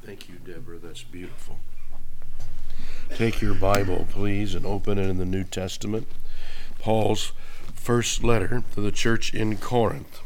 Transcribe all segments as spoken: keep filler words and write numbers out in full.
Thank you, Deborah. That's beautiful. Take your Bible, please, and open it in the New Testament. Paul's first letter to the church in Corinth.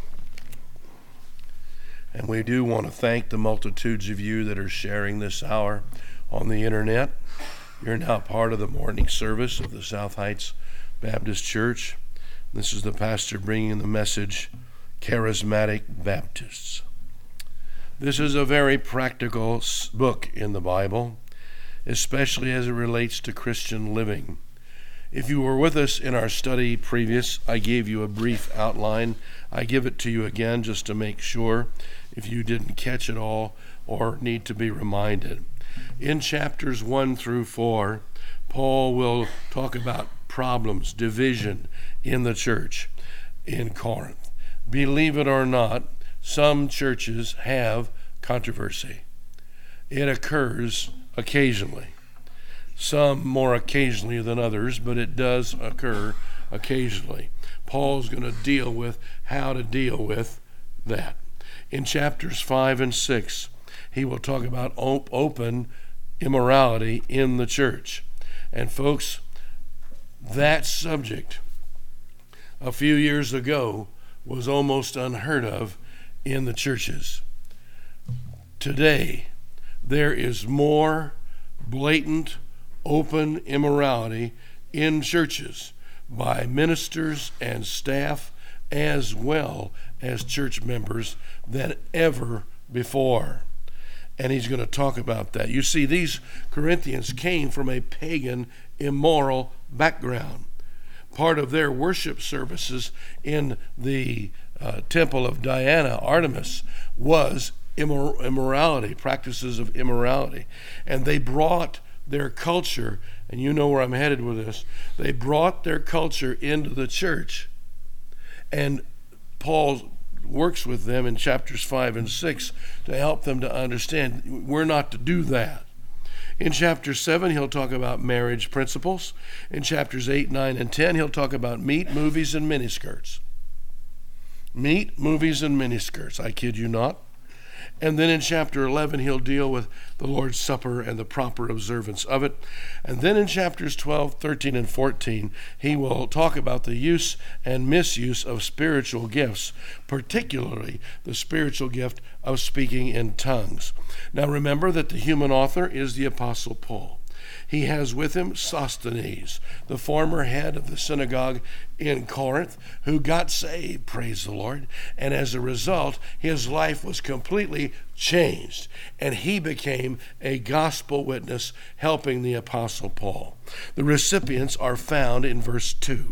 And we do want to thank the multitudes of you that are sharing this hour on the internet. You're now part of the morning service of the South Heights Baptist Church. This is the pastor bringing the message, Charismatic Baptists. This is a very practical book in the Bible, especially as it relates to Christian living. If you were with us in our study previous, I gave you a brief outline. I give it to you again just to make sure if you didn't catch it all or need to be reminded. In chapters one through four, Paul will talk about problems, division in the church in Corinth. Believe it or not, some churches have controversy. It occurs occasionally. Some more occasionally than others, but it does occur occasionally. Paul's going to deal with how to deal with that. In chapters five and six, he will talk about op- open immorality in the church. And folks, that subject a few years ago was almost unheard of in the churches. Today, there is more blatant, open immorality in churches by ministers and staff as well as church members than ever before. And he's going to talk about that. You see, these Corinthians came from a pagan, immoral background. Part of their worship services in the uh, temple of Diana, Artemis, was immor- immorality, practices of immorality. And they brought their culture, and you know where I'm headed with this, they brought their culture into the church. And Paul works with them in chapters five and six to help them to understand we're not to do that. In chapter seven, he'll talk about marriage principles. In chapters eight, nine, and ten, he'll talk about meat, movies, and miniskirts. Meat, movies, and miniskirts. I kid you not. And then in chapter eleven, he'll deal with the Lord's Supper and the proper observance of it. And then in chapters twelve, thirteen, and fourteen, he will talk about the use and misuse of spiritual gifts, particularly the spiritual gift of speaking in tongues. Now remember that the human author is the Apostle Paul. He has with him Sosthenes, the former head of the synagogue in Corinth, who got saved, praise the Lord. And as a result, his life was completely changed, and he became a gospel witness helping the Apostle Paul. The recipients are found in verse two.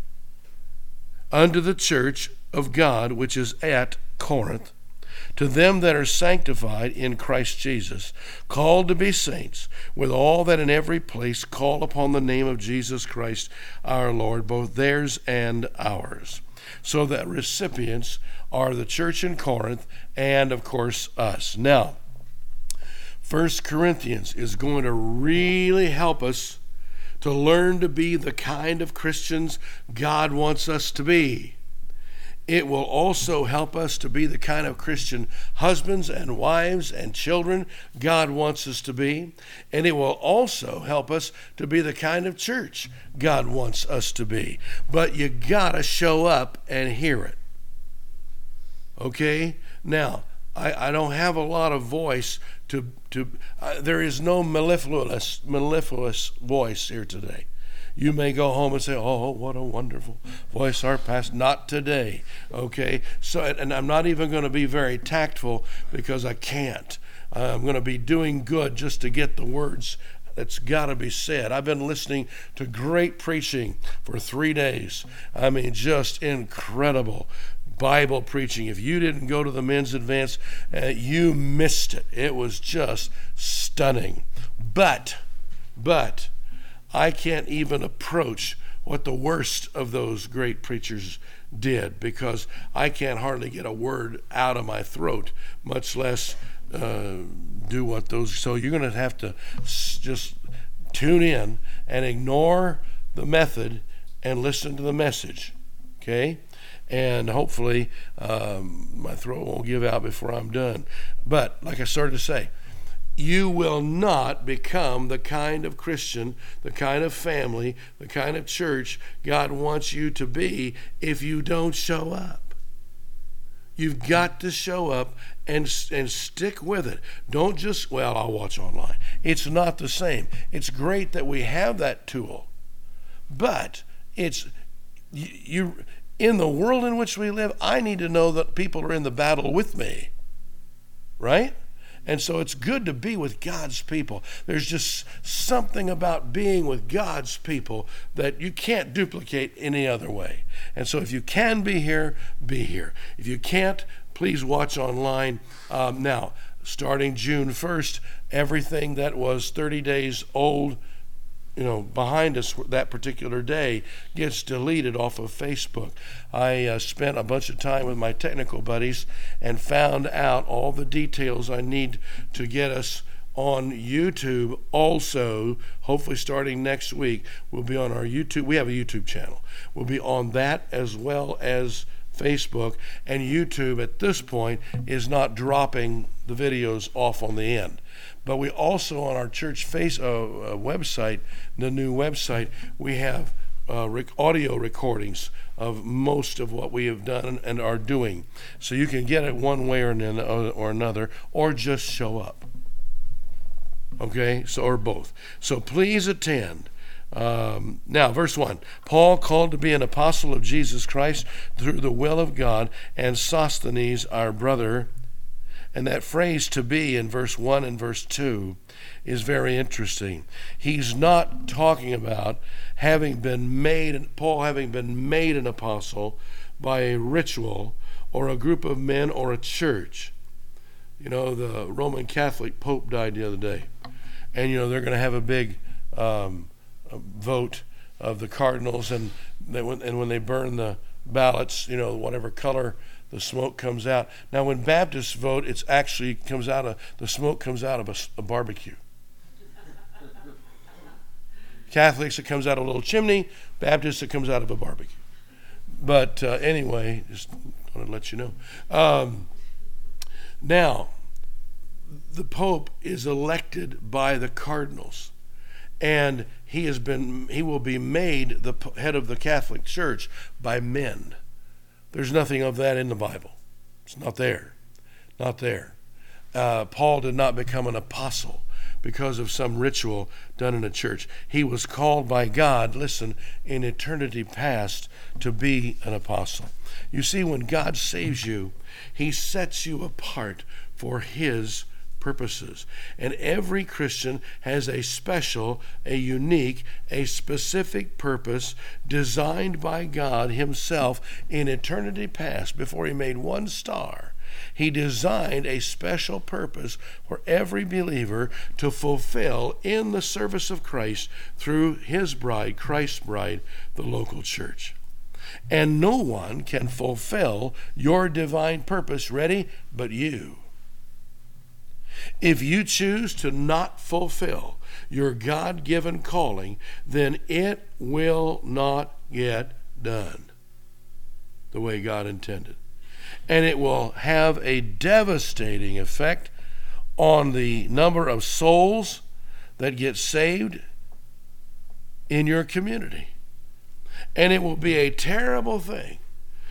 Unto the church of God which is at Corinth, to them that are sanctified in Christ Jesus, called to be saints, with all that in every place call upon the name of Jesus Christ our Lord, both theirs and ours. So that recipients are the church in Corinth and, of course, us. Now, First Corinthians is going to really help us to learn to be the kind of Christians God wants us to be. It will also help us to be the kind of Christian husbands and wives and children God wants us to be. And it will also help us to be the kind of church God wants us to be. But you gotta show up and hear it. Okay? Now, I, I don't have a lot of voice to, to uh, there is no mellifluous, mellifluous voice here today. You may go home and say, oh, what a wonderful voice our pastor. Not today, okay? So, and I'm not even going to be very tactful because I can't. I'm going to be doing good just to get the words that's got to be said. I've been listening to great preaching for three days. I mean, just incredible Bible preaching. If you didn't go to the men's advance, uh, you missed it. It was just stunning. But, but, I can't even approach what the worst of those great preachers did because I can't hardly get a word out of my throat, much less uh, do what those. So you're going to have to s- just tune in and ignore the method and listen to the message, okay? And hopefully um, my throat won't give out before I'm done. But like I started to say, you will not become the kind of Christian, the kind of family, the kind of church God wants you to be if you don't show up. You've got to show up and and stick with it. Don't just, well, I'll watch online. It's not the same. It's great that we have that tool, but it's you, you in the world in which we live, I need to know that people are in the battle with me, right? And so it's good to be with God's people. There's just something about being with God's people that you can't duplicate any other way. And so if you can be here, be here. If you can't, please watch online. Um, now, starting June first, everything that was thirty days old, you know, behind us that particular day gets deleted off of Facebook. I uh, spent a bunch of time with my technical buddies and found out all the details I need to get us on YouTube. Also, hopefully starting next week, we'll be on our YouTube. We have a YouTube channel. We'll be on that as well as Facebook, and YouTube at this point is not dropping the videos off on the end. But we also, on our church face uh, uh, website, the new website, we have uh, rec- audio recordings of most of what we have done and are doing. So you can get it one way or, an- or another, or just show up. Okay, so or both. So please attend. Um, now, verse one, Paul, called to be an apostle of Jesus Christ through the will of God, and Sosthenes, our brother. And that phrase "to be" in verse one and verse two is very interesting. He's not talking about having been made, Paul having been made an apostle by a ritual or a group of men or a church. You know, the Roman Catholic Pope died the other day. And, you know, they're going to have a big um, a vote of the cardinals, and they, and when they burn the ballots, you know, whatever color the smoke comes out. Now, when Baptists vote, it's actually comes out of the smoke comes out of a, a barbecue. Catholics, it comes out of a little chimney. Baptists, it comes out of a barbecue. But uh, anyway, just want to let you know. Um, now, the Pope is elected by the cardinals, and he has been he will be made the head of the Catholic Church by men. There's nothing of that in the Bible. It's not there. Not there. Uh, Paul did not become an apostle because of some ritual done in a church. He was called by God, listen, in eternity past to be an apostle. You see, when God saves you, he sets you apart for his purposes. And every Christian has a special, a unique, a specific purpose designed by God himself in eternity past. Before he made one star, he designed a special purpose for every believer to fulfill in the service of Christ through his bride, Christ's bride, the local church. And no one can fulfill your divine purpose, ready, but you. If you choose to not fulfill your God-given calling, then it will not get done the way God intended. And it will have a devastating effect on the number of souls that get saved in your community. And it will be a terrible thing,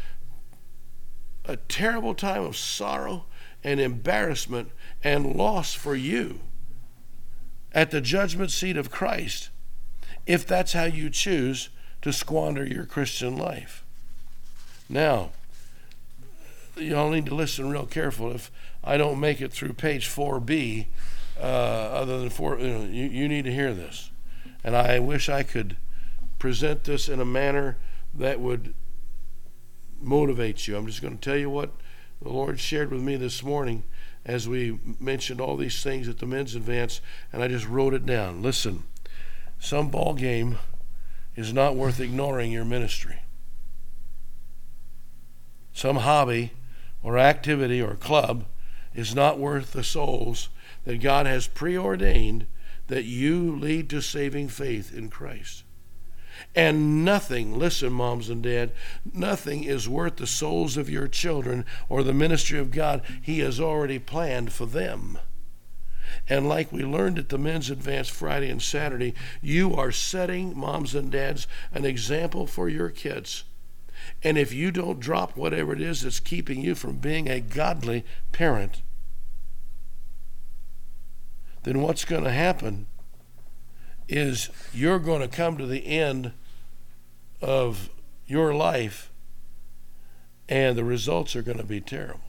a terrible time of sorrow and embarrassment and loss for you at the judgment seat of Christ if that's how you choose to squander your Christian life. Now, y'all need to listen real careful. If I don't make it through page four B, uh, other than four, you know, you, you need to hear this. And I wish I could present this in a manner that would motivate you. I'm just going to tell you what the Lord shared with me this morning as we mentioned all these things at the men's advance, and I just wrote it down. Listen, some ball game is not worth ignoring your ministry. Some hobby or activity or club is not worth the souls that God has preordained that you lead to saving faith in Christ. And nothing, listen, moms and dad, nothing is worth the souls of your children or the ministry of God he has already planned for them. And like we learned at the Men's Advance Friday and Saturday, you are setting, moms and dads, an example for your kids. And if you don't drop whatever it is that's keeping you from being a godly parent, then what's going to happen is you're going to come to the end of your life, and the results are going to be terrible.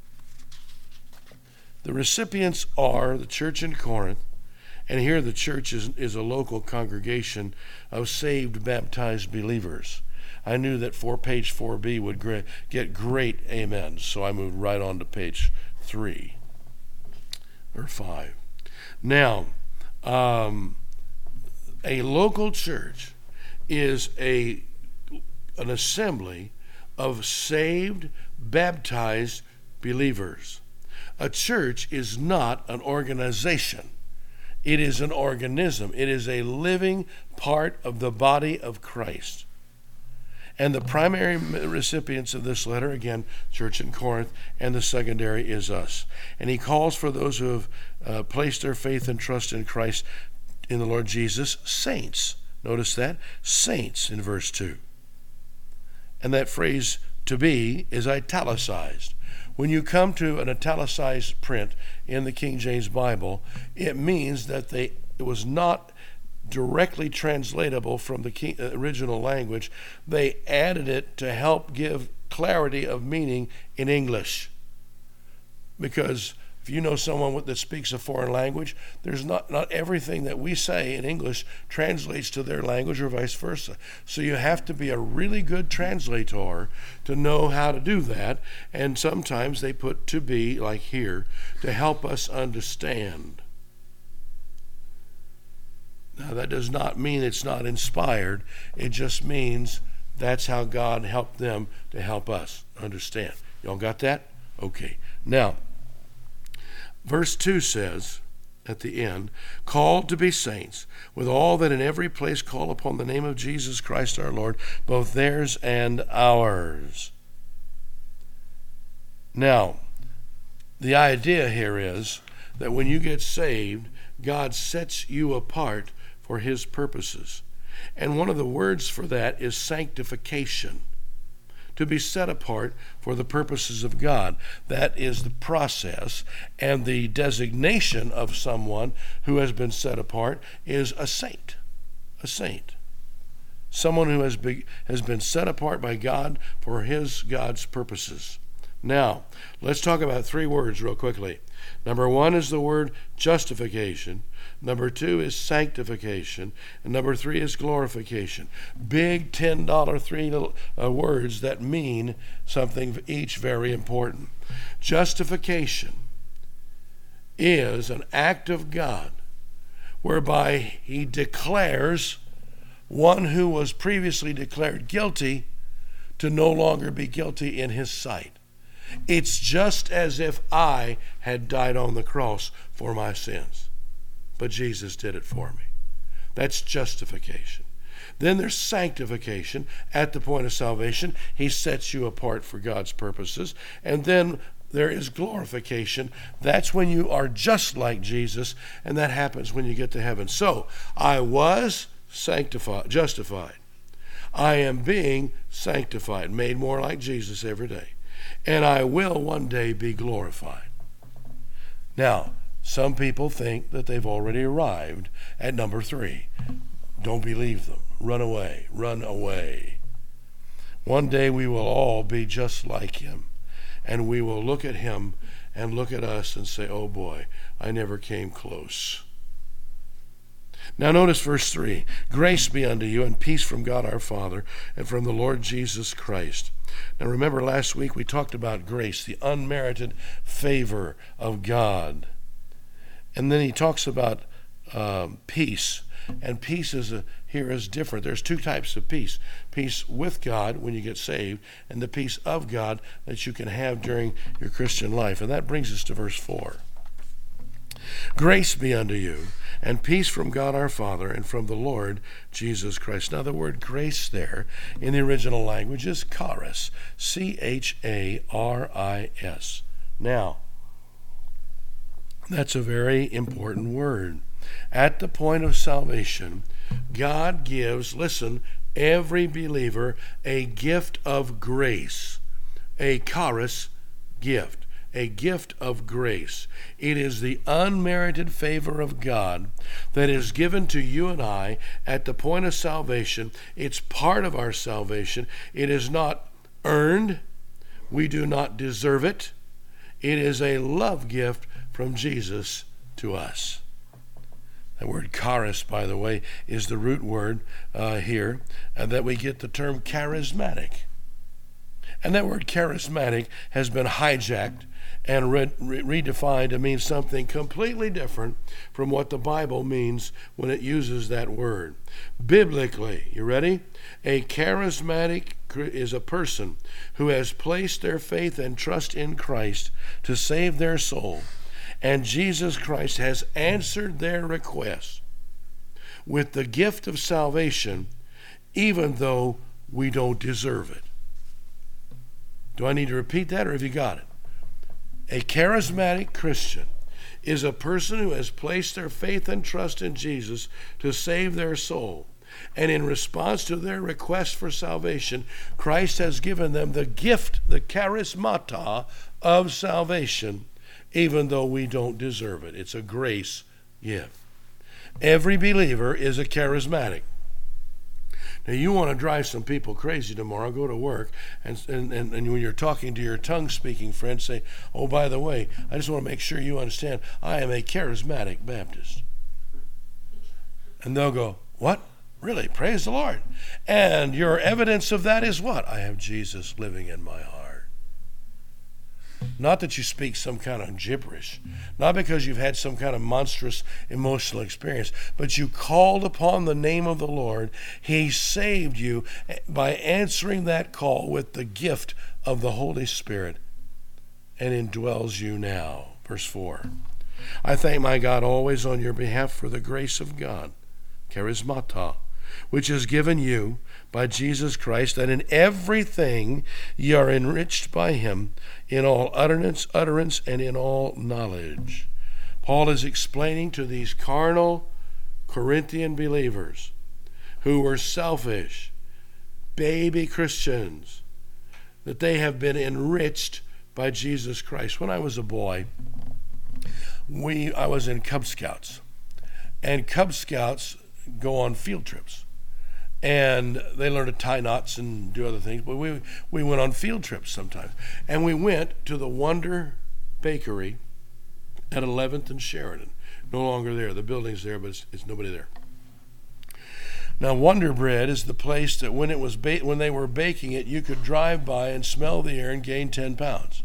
The recipients are the church in Corinth, and here the church is, is a local congregation of saved, baptized believers. I knew that for page four B would gra- get great amens, so I moved right on to page three or five. Now, um, a local church is a an assembly of saved, baptized believers. A church is not an organization. It is an organism. It is a living part of the body of Christ. And the primary recipients of this letter, again, church in Corinth, and the secondary is us. And he calls for those who have uh, placed their faith and trust in Christ, in the Lord Jesus, saints. Notice that? Saints in verse two. And that phrase, to be, is italicized. When you come to an italicized print in the King James Bible, it means that they it was not directly translatable from the King, uh, original language. They added it to help give clarity of meaning in English. Because if you know someone that speaks a foreign language, there's not, not everything that we say in English translates to their language or vice versa. So you have to be a really good translator to know how to do that. And sometimes they put to be, like here, to help us understand. Now that does not mean it's not inspired. It just means that's how God helped them to help us understand. Y'all got that? Okay. Now, verse two says, at the end, called to be saints, with all that in every place call upon the name of Jesus Christ our Lord, both theirs and ours. Now, the idea here is that when you get saved, God sets you apart for his purposes. And one of the words for that is sanctification. To be set apart for the purposes of God. That is the process, and the designation of someone who has been set apart is a saint. A saint. Someone who has, be, has been set apart by God for his God's purposes. Now, let's talk about three words real quickly. Number one is the word justification. Number two is sanctification. And number three is glorification. Big ten dollar three uh, words that mean something each very important. Justification is an act of God whereby he declares one who was previously declared guilty to no longer be guilty in his sight. It's just as if I had died on the cross for my sins, but Jesus did it for me. That's justification. Then there's sanctification. At the point of salvation, he sets you apart for God's purposes. And then there is glorification. That's when you are just like Jesus, and that happens when you get to heaven. So, I was sanctified, justified. I am being sanctified, made more like Jesus every day. And I will one day be glorified. Now, some people think that they've already arrived at number three. Don't believe them. Run away. Run away. One day we will all be just like him. And we will look at him and look at us and say, oh boy, I never came close. Now notice verse three. Grace be unto you and peace from God our Father and from the Lord Jesus Christ. Now remember last week we talked about grace, the unmerited favor of God. And then he talks about um, peace. And peace is a, here is different. There's two types of peace. Peace with God when you get saved, and the peace of God that you can have during your Christian life. And that brings us to verse four. Grace be unto you, and peace from God our Father and from the Lord Jesus Christ. Now the word grace there in the original language is charis, C H A R I S. Now, That's a very important word. At the point of salvation, God gives, listen, every believer a gift of grace, a charis gift, a gift of grace. It is the unmerited favor of God that is given to you and I at the point of salvation. It's part of our salvation. It is not earned. We do not deserve it. It is a love gift from Jesus to us. The word charis, by the way, is the root word uh, here, and that we get the term charismatic. And that word charismatic has been hijacked and re- re- redefined to mean something completely different from what the Bible means when it uses that word. Biblically, you ready? A charismatic is a person who has placed their faith and trust in Christ to save their soul, and Jesus Christ has answered their request with the gift of salvation, even though we don't deserve it. Do I need to repeat that, or have you got it? A charismatic Christian is a person who has placed their faith and trust in Jesus to save their soul. And in response to their request for salvation, Christ has given them the gift, the charismata of salvation, even though we don't deserve it. It's a grace gift. Every believer is a charismatic. Now, you want to drive some people crazy tomorrow, go to work, and, and, and, and when you're talking to your tongue-speaking friends, say, oh, by the way, I just want to make sure you understand, I am a charismatic Baptist. And they'll go, what? Really? Praise the Lord. And your evidence of that is what? I have Jesus living in my heart. Not that you speak some kind of gibberish, not because you've had some kind of monstrous emotional experience, but you called upon the name of the Lord. He saved you by answering that call with the gift of the Holy Spirit and indwells you now. Verse four. I thank my God always on your behalf for the grace of God, charismata, which is given you by Jesus Christ, that in everything ye are enriched by him, in all utterance, utterance, and in all knowledge. Paul is explaining to these carnal Corinthian believers who were selfish, baby Christians, that they have been enriched by Jesus Christ. When I was a boy, we I was in Cub Scouts, and Cub Scouts go on field trips, and they learn to tie knots and do other things, but we we went on field trips sometimes, and we went to the Wonder Bakery at eleventh and Sheridan. No longer there. The building's there, but it's, it's nobody there. Now, Wonder Bread is the place that when it was ba- when they were baking it, you could drive by and smell the air and gain ten pounds.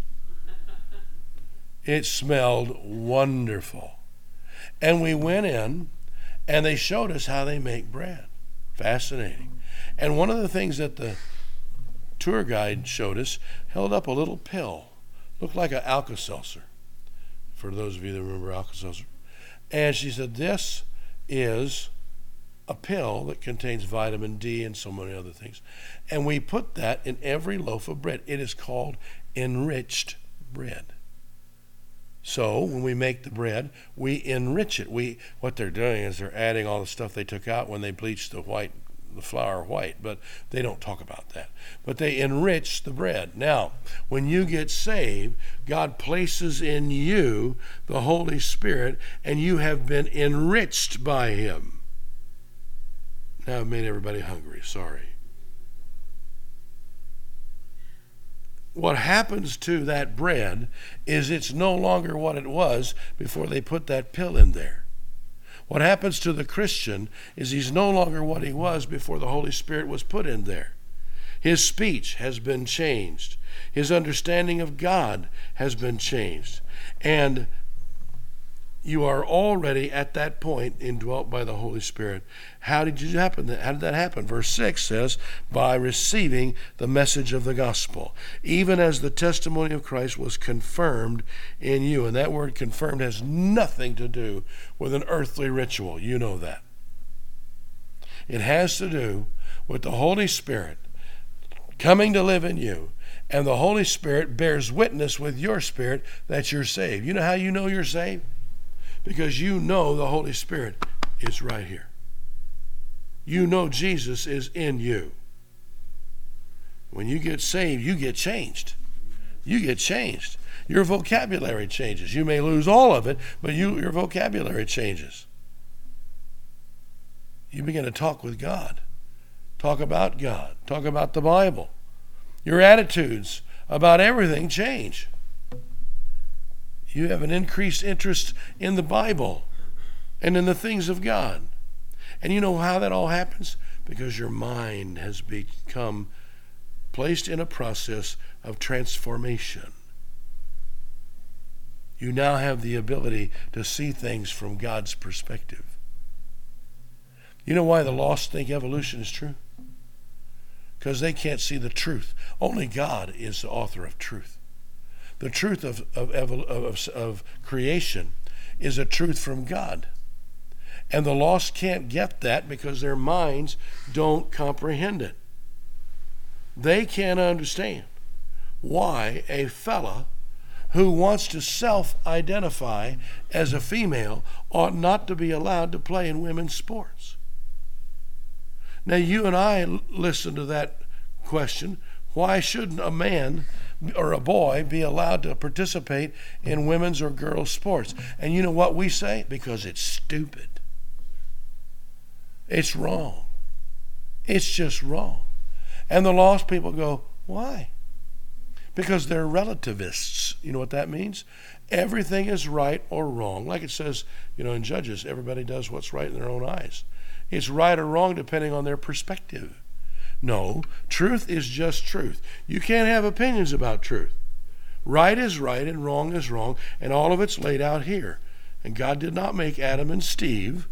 It smelled wonderful. And we went in, and they showed us how they make bread. Fascinating. And one of the things that the tour guide showed us held up a little pill. Looked like an Alka-Seltzer, for those of you that remember Alka-Seltzer. And she said, this is a pill that contains vitamin D and so many other things. And we put that in every loaf of bread. It is called enriched bread. So when we make the bread, we enrich it. We what they're doing is they're adding all the stuff they took out when they bleached the white, the flour white, but they don't talk about that. But they enrich the bread. Now, when you get saved, God places in you the Holy Spirit, and you have been enriched by him. Now I've made everybody hungry. Sorry. What happens to that bread is it's no longer what it was before they put that pill in there. What happens to the Christian is he's no longer what he was before the Holy Spirit was put in there. His speech has been changed. His understanding of God has been changed. And you are already at that point indwelt by the Holy Spirit. How did you happen? How did that happen? Verse six says, by receiving the message of the gospel, even as the testimony of Christ was confirmed in you. And that word confirmed has nothing to do with an earthly ritual. You know that. It has to do with the Holy Spirit coming to live in you. And the Holy Spirit bears witness with your spirit that you're saved. You know how you know you're saved? Because you know the Holy Spirit is right here. You know Jesus is in you. When you get saved, you get changed. You get changed. Your vocabulary changes. You may lose all of it, but you, your vocabulary changes. You begin to talk with God. Talk about God. Talk about the Bible. Your attitudes about everything change. You have an increased interest in the Bible and in the things of God. And you know how that all happens? Because your mind has become placed in a process of transformation. You now have the ability to see things from God's perspective. You know why the lost think evolution is true? Because they can't see the truth. Only God is the author of truth. The truth of, of, of, of creation is a truth from God. And the lost can't get that because their minds don't comprehend it. They can't understand why a fella who wants to self-identify as a female ought not to be allowed to play in women's sports. Now, you and I listen to that question. Why shouldn't a man or a boy be allowed to participate in women's or girls' sports? And you know what we say? Because it's stupid. It's wrong. It's just wrong. And the lost people go, why? Because they're relativists. You know what that means? Everything is right or wrong. Like it says, you know, in Judges, everybody does what's right in their own eyes. It's right or wrong depending on their perspective. No, truth is just truth. You can't have opinions about truth. Right is right and wrong is wrong, and all of it's laid out here. And God did not make Adam and Steve.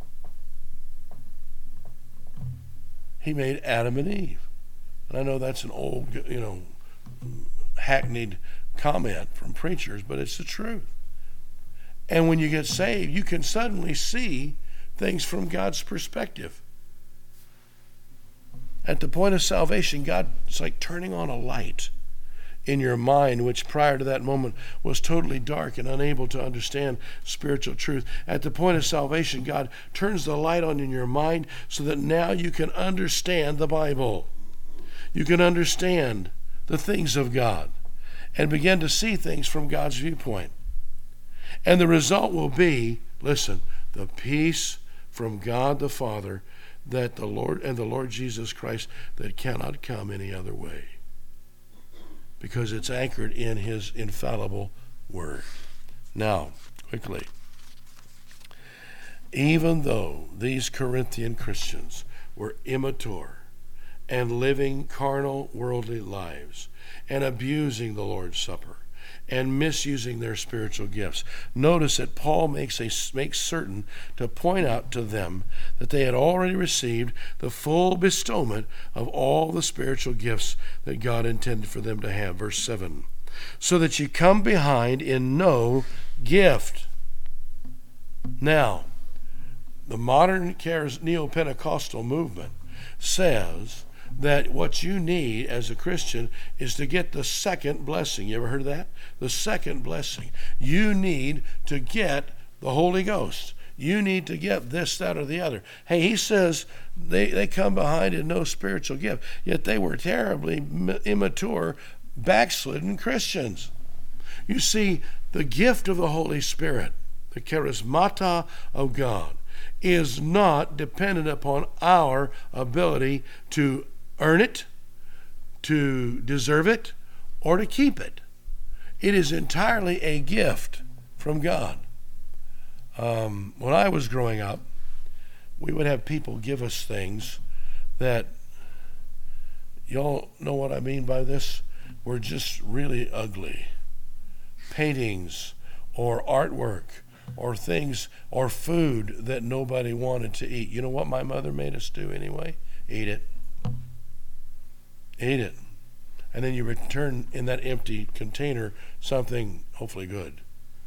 He made Adam and Eve. And I know that's an old, you know, hackneyed comment from preachers, but it's the truth. And when you get saved, you can suddenly see things from God's perspective. At the point of salvation, God, it's like turning on a light in your mind, which prior to that moment was totally dark and unable to understand spiritual truth. At the point of salvation, God turns the light on in your mind so that now you can understand the Bible. You can understand the things of God and begin to see things from God's viewpoint. And the result will be, listen, the peace from God the Father that the Lord and the Lord Jesus Christ that cannot come any other way, because it's anchored in his infallible word. Now, quickly, even though these Corinthian Christians were immature and living carnal, worldly lives and abusing the Lord's Supper and misusing their spiritual gifts, notice that Paul makes a makes certain to point out to them that they had already received the full bestowment of all the spiritual gifts that God intended for them to have. Verse seven, so that you come behind in no gift. Now, the modern neo-Pentecostal movement says that what you need as a Christian is to get the second blessing. You ever heard of that? The second blessing. You need to get the Holy Ghost. You need to get this, that, or the other. Hey, he says they, they come behind in no spiritual gift, yet they were terribly immature, backslidden Christians. You see, the gift of the Holy Spirit, the charismata of God, is not dependent upon our ability to earn it, to deserve it, or to keep it. It is entirely a gift from God. Um, when I was growing up, we would have people give us things that, y'all know what I mean by this, were just really ugly. Paintings or artwork or things or food that nobody wanted to eat. You know what my mother made us do anyway? Eat it. Eat it. And then you return in that empty container something hopefully good.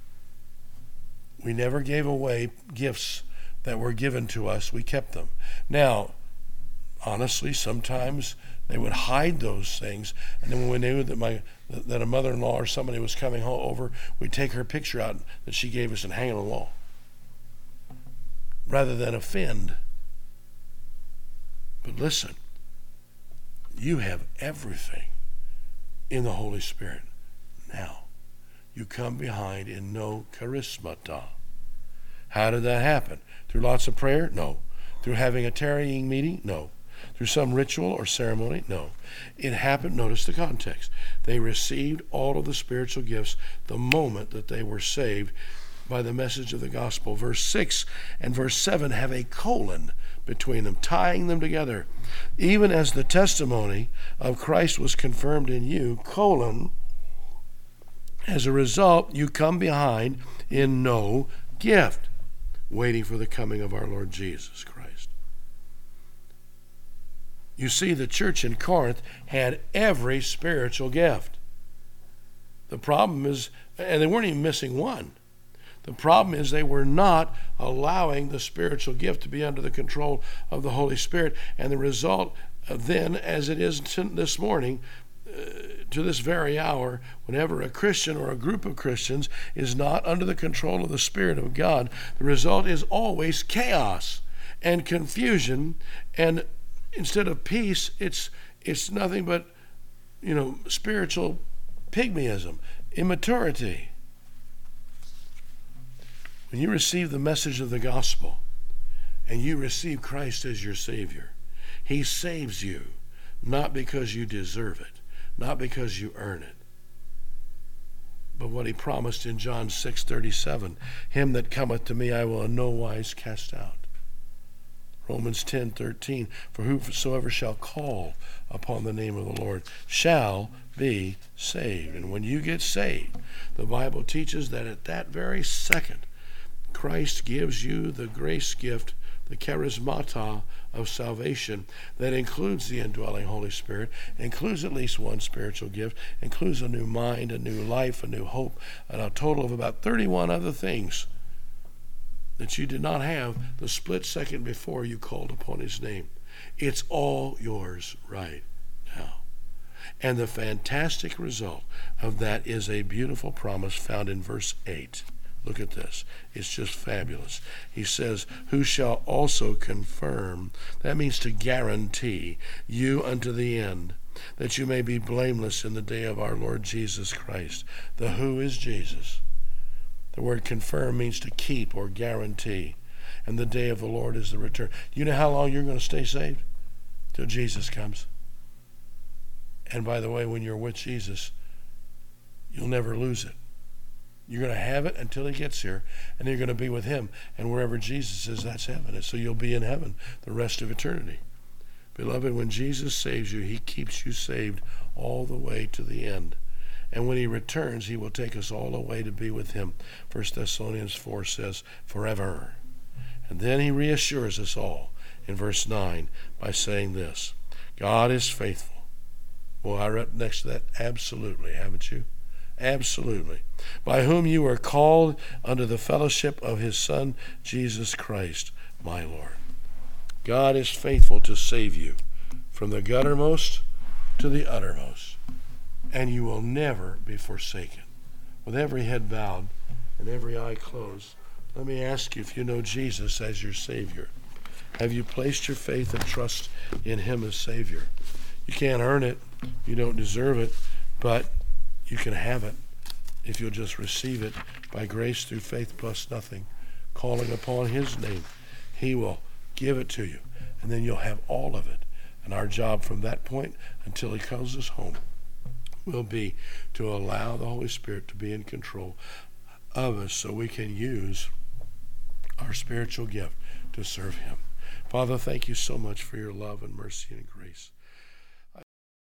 We never gave away gifts that were given to us. We kept them. Now, honestly, sometimes they would hide those things, and then when they knew that my that a mother-in-law or somebody was coming home over, we'd take her picture out that she gave us and hang it on the wall. rather than offend. But listen, you have everything in the Holy Spirit. Now, you come behind in no charismata. How did that happen? Through lots of prayer? No. Through having a tarrying meeting? No. Through some ritual or ceremony? No. It happened, notice the context. They received all of the spiritual gifts the moment that they were saved by the message of the gospel. Verse six and verse seven have a colon between them, tying them together. Even as the testimony of Christ was confirmed in you, colon, as a result, you come behind in no gift, waiting for the coming of our Lord Jesus Christ. You see, the church in Corinth had every spiritual gift. The problem is, and they weren't even missing one. The problem is they were not allowing the spiritual gift to be under the control of the Holy Spirit. And the result then, as it is this morning, uh, to this very hour, whenever a Christian or a group of Christians is not under the control of the Spirit of God, the result is always chaos and confusion. And instead of peace, it's it's nothing but, you know, spiritual pygmyism, immaturity. When you receive the message of the gospel and you receive Christ as your Savior, He saves you not because you deserve it, not because you earn it, but what He promised in John six thirty-seven, him that cometh to me I will in no wise cast out. Romans ten thirteen, for whosoever shall call upon the name of the Lord shall be saved. And when you get saved, the Bible teaches that at that very second, Christ gives you the grace gift, the charismata of salvation that includes the indwelling Holy Spirit, includes at least one spiritual gift, includes a new mind, a new life, a new hope, and a total of about thirty-one other things that you did not have the split second before you called upon His name. It's all yours right now. And the fantastic result of that is a beautiful promise found in verse eight. Look at this. It's just fabulous. He says, who shall also confirm, that means to guarantee, you unto the end, that you may be blameless in the day of our Lord Jesus Christ. The who is Jesus. The word confirm means to keep or guarantee. And the day of the Lord is the return. You know how long you're going to stay saved? Till Jesus comes. And by the way, when you're with Jesus, you'll never lose it. You're going to have it until He gets here, and you're going to be with Him. And wherever Jesus is, that's heaven. And so you'll be in heaven the rest of eternity. Beloved, when Jesus saves you, He keeps you saved all the way to the end. And when He returns, He will take us all away to be with Him. First Thessalonians four says, forever. And then He reassures us all in verse nine by saying this, God is faithful. Well, I read next to that, absolutely, haven't you? Absolutely. By whom you are called unto the fellowship of His Son, Jesus Christ, my Lord. God is faithful to save you from the guttermost to the uttermost, and you will never be forsaken. With every head bowed and every eye closed, let me ask you if you know Jesus as your Savior. Have you placed your faith and trust in Him as Savior? You can't earn it. You don't deserve it, but you can have it if you'll just receive it by grace through faith plus nothing, calling upon His name. He will give it to you, and then you'll have all of it. And our job from that point until He calls us home will be to allow the Holy Spirit to be in control of us so we can use our spiritual gift to serve Him. Father, thank you so much for your love and mercy and grace.